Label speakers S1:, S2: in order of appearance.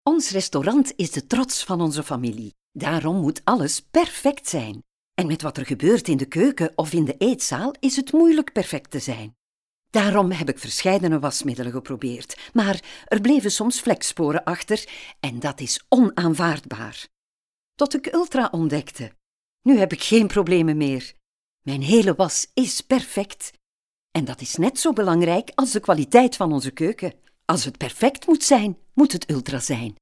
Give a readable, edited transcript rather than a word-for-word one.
S1: Ons restaurant is de trots van onze familie. Daarom moet alles perfect zijn. En met wat er gebeurt in de keuken of in de eetzaal is het moeilijk perfect te zijn. Daarom heb ik verscheidene wasmiddelen geprobeerd, maar er bleven soms vleksporen achter en dat is onaanvaardbaar. Tot ik Ultra ontdekte. Nu heb ik geen problemen meer. Mijn hele was is perfect. En dat is net zo belangrijk als de kwaliteit van onze keuken. Als het perfect moet zijn, moet het Ultra zijn.